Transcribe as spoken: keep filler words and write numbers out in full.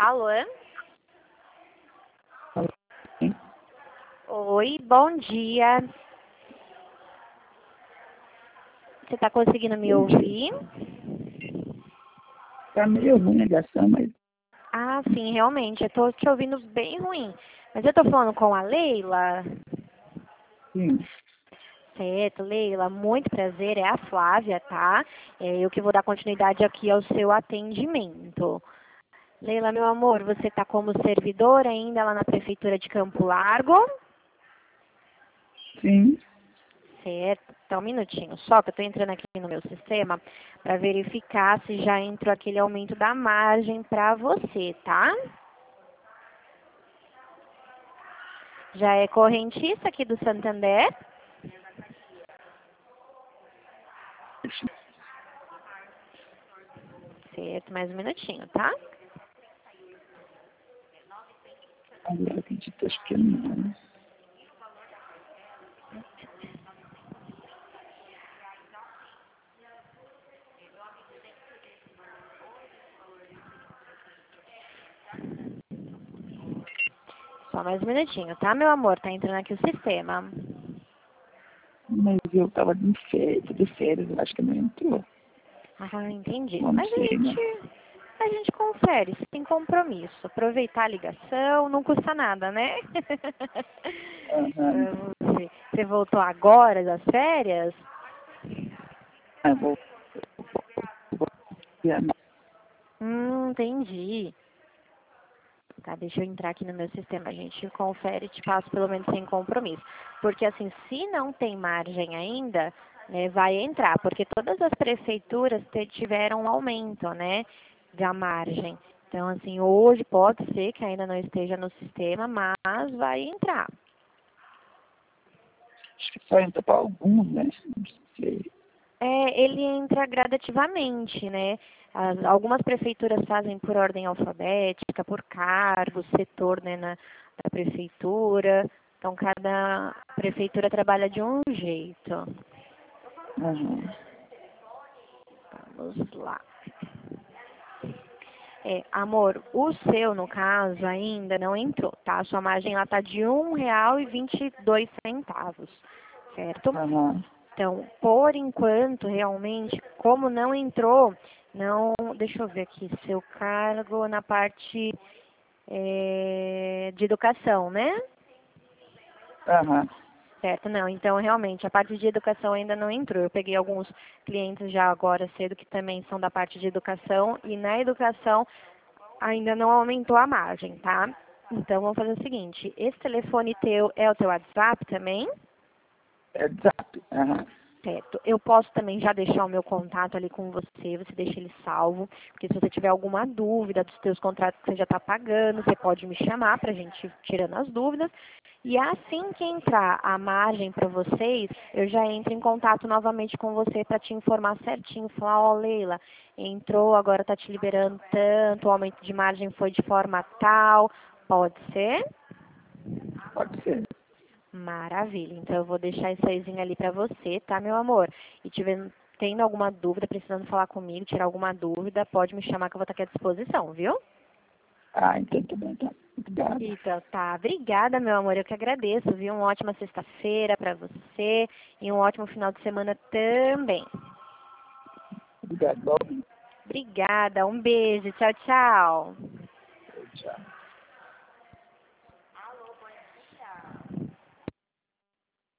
Alô? Sim. Oi, bom dia. Você está conseguindo me Bom dia. ouvir? Tá meio ruim a ligação, mas Ah, sim, realmente. Eu estou te ouvindo bem ruim. Mas eu estou falando com a Leila. sim. Certo, Leila, muito prazer. É a Flávia, tá? É eu que vou dar continuidade aqui ao seu atendimento. Leila, meu amor, você está como servidora ainda lá na Prefeitura de Campo Largo? Sim. Certo. Então, um minutinho só, que eu estou entrando aqui no meu sistema para verificar se já entrou aquele aumento da margem para você, tá? Já é correntista aqui do Santander? Certo, mais um minutinho, tá? Agora acredito, acho que não. Só mais um minutinho, tá, meu amor? Tá entrando aqui o sistema. Mas eu tava de férias, de férias, eu acho que não entrou. Ah, entendi. Não Mas a sei, né? gente, a gente confere, sem compromisso. Aproveitar a ligação, não custa nada, né? Aham. Vamos ver. Você voltou agora das férias? Ah, vou, vou ver. Hum, entendi. Tá, deixa eu entrar aqui no meu sistema. A gente confere e te passo pelo menos sem compromisso. Porque assim, se não tem margem ainda, né, vai entrar. Porque todas as prefeituras te- tiveram um aumento, né, da margem. Então, assim, hoje pode ser que ainda não esteja no sistema, mas vai entrar. Acho que só entra para alguns, né? Não sei. É, ele entra gradativamente, né? As- algumas prefeituras fazem por ordem alfabética, por cargo, setor, né, na, da prefeitura. Então, cada prefeitura trabalha de um jeito. Aham. Vamos lá. É, amor, o seu, no caso, ainda não entrou, tá? A sua margem, ela tá de um real e vinte e dois centavos, certo? Aham. Então, por enquanto, realmente, como não entrou, não, deixa eu ver aqui, seu cargo na parte é, de educação, né? Aham. Certo, não. Então, realmente, a parte de educação ainda não entrou. Eu peguei alguns clientes já agora cedo que também são da parte de educação e na educação ainda não aumentou a margem, tá? Então, vamos fazer o seguinte, esse telefone teu é o teu WhatsApp também? É zap. Aham. Certo. Eu posso também já deixar o meu contato ali com você, você deixa ele salvo, porque se você tiver alguma dúvida dos seus contratos que você já está pagando, você pode me chamar para a gente ir tirando as dúvidas. E assim que entrar a margem para vocês, eu já entro em contato novamente com você para te informar certinho, falar, ó, Leila, entrou, agora está te liberando tanto, o aumento de margem foi de forma tal, pode ser? Pode ser. Maravilha. Então eu vou deixar isso aí ali pra você, tá, meu amor? E tiver tendo alguma dúvida, precisando falar comigo, tirar alguma dúvida, pode me chamar que eu vou estar aqui à disposição, viu? Ah, então tá bem, tá. Obrigado. Então tá. Obrigada, meu amor. Eu que agradeço, viu? Uma ótima sexta-feira pra você e um ótimo final de semana também. Obrigado. Obrigada. Um beijo. Tchau, tchau. Tchau.